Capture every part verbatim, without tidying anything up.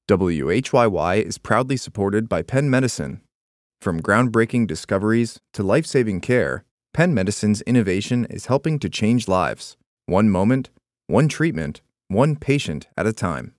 W H Y Y is proudly supported by Penn Medicine. From groundbreaking discoveries to life-saving care, Penn Medicine's innovation is helping to change lives, one moment, one treatment, one patient at a time.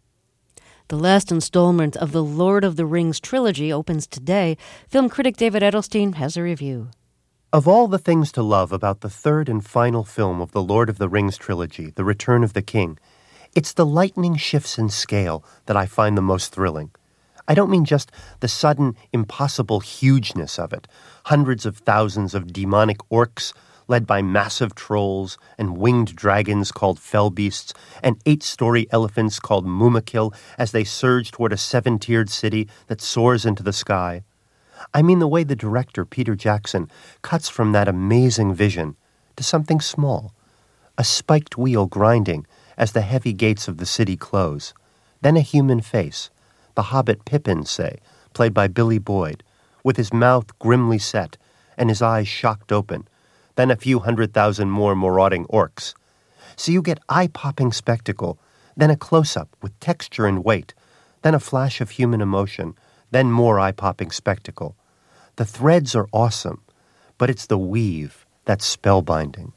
The last installment of the Lord of the Rings trilogy opens today. Film critic David Edelstein has a review. Of all the things to love about the third and final film of the Lord of the Rings trilogy, The Return of the King, it's the lightning shifts in scale that I find the most thrilling. I don't mean just the sudden, impossible hugeness of it. Hundreds of thousands of demonic orcs, led by massive trolls and winged dragons called fellbeasts, and eight-story elephants called Mumakil as they surge toward a seven-tiered city that soars into the sky. I mean the way the director, Peter Jackson, cuts from that amazing vision to something small. A spiked wheel grinding as the heavy gates of the city close. Then a human face, the hobbit Pippin, say, played by Billy Boyd, with his mouth grimly set and his eyes shocked open. Then a few hundred thousand more marauding orcs. So you get eye-popping spectacle, then a close-up with texture and weight, then a flash of human emotion, then more eye-popping spectacle. The threads are awesome, but it's the weave that's spellbinding.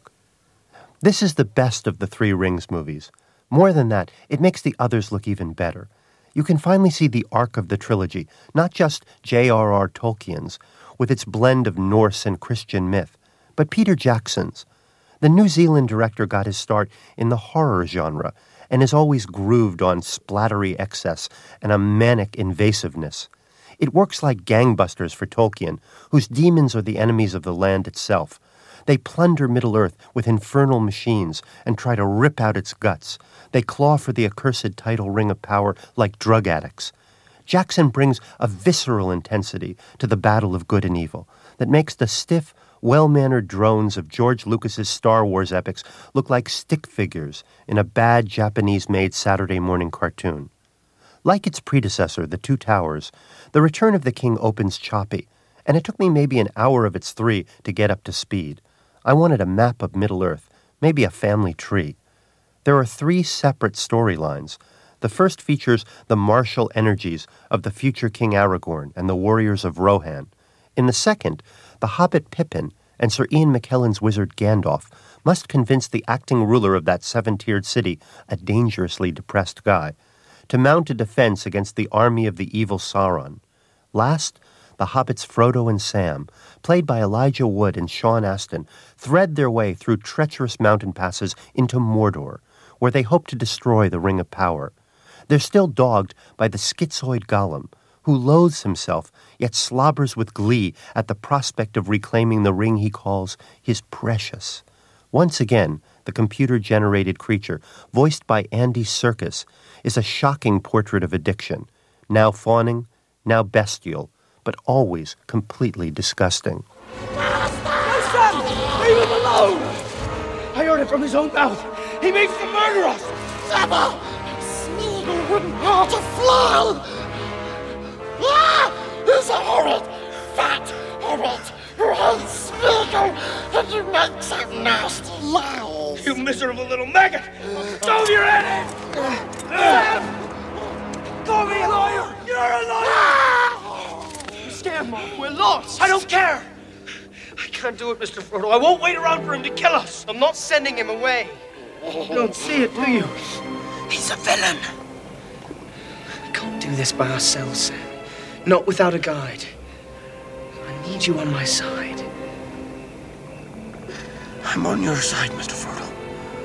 This is the best of the Three Rings movies. More than that, it makes the others look even better. You can finally see the arc of the trilogy, not just J R R Tolkien's, with its blend of Norse and Christian myth, but Peter Jackson's. The New Zealand director got his start in the horror genre and has always grooved on splattery excess and a manic invasiveness. It works like gangbusters for Tolkien, whose demons are the enemies of the land itself. They plunder Middle-earth with infernal machines and try to rip out its guts. They claw for the accursed tidal ring of power like drug addicts. Jackson brings a visceral intensity to the battle of good and evil that makes the stiff, well-mannered drones of George Lucas's Star Wars epics look like stick figures in a bad Japanese-made Saturday morning cartoon. Like its predecessor, The Two Towers, The Return of the King opens choppy, and it took me maybe an hour of its three to get up to speed. I wanted a map of Middle-earth, maybe a family tree. There are three separate storylines. The first features the martial energies of the future King Aragorn and the warriors of Rohan. In the second, the hobbit Pippin and Sir Ian McKellen's wizard Gandalf must convince the acting ruler of that seven-tiered city, a dangerously depressed guy, to mount a defense against the army of the evil Sauron. Last, the hobbits Frodo and Sam, played by Elijah Wood and Sean Astin, thread their way through treacherous mountain passes into Mordor, where they hope to destroy the Ring of Power. They're still dogged by the schizoid Gollum, who loathes himself, yet slobbers with glee at the prospect of reclaiming the ring he calls his precious. Once again, the computer-generated creature, voiced by Andy Serkis, is a shocking portrait of addiction, now fawning, now bestial, but always completely disgusting. Master! Leave him alone! I heard it from his own mouth. He means to murder us! Never! Smeagol wouldn't hurt a fly! Ah! He's a horrid, fat hobbit who hates Smeagol, and you make some nasty lies! You miserable little maggot! Shove your head in! Sam! Call me a lawyer! You're a lawyer! Stand, Mom. We're lost. I don't care. I can't do it, Mister Frodo. I won't wait around for him to kill us. I'm not sending him away. You don't see it, do you? He's a villain. We can't do this by ourselves, Sam. Not without a guide. I need you on my side. I'm on your side, Mister Frodo.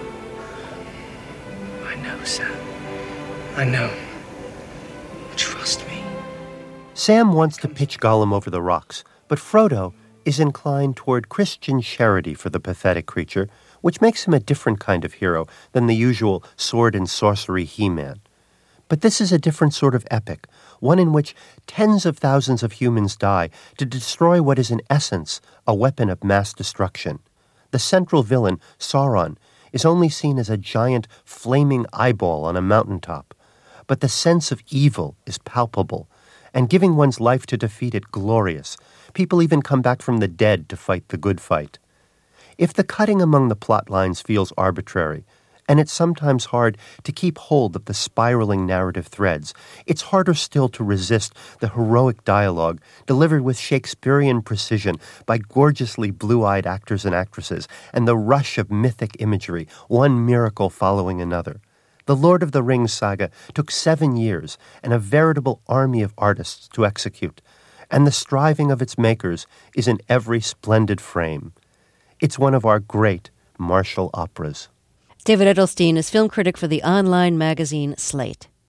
I know, Sam. I know. Trust me. Sam wants to pitch Gollum over the rocks, but Frodo is inclined toward Christian charity for the pathetic creature, which makes him a different kind of hero than the usual sword and sorcery He-Man. But this is a different sort of epic, one in which tens of thousands of humans die to destroy what is in essence a weapon of mass destruction. The central villain, Sauron, is only seen as a giant flaming eyeball on a mountaintop, but the sense of evil is palpable, and giving one's life to defeat it glorious. People even come back from the dead to fight the good fight. If the cutting among the plot lines feels arbitrary, And it's sometimes hard to keep hold of the spiraling narrative threads. It's harder still to resist the heroic dialogue delivered with Shakespearean precision by gorgeously blue-eyed actors and actresses, and the rush of mythic imagery, one miracle following another. The Lord of the Rings saga took seven years and a veritable army of artists to execute, and the striving of its makers is in every splendid frame. It's one of our great martial operas. David Edelstein is film critic for the online magazine Slate.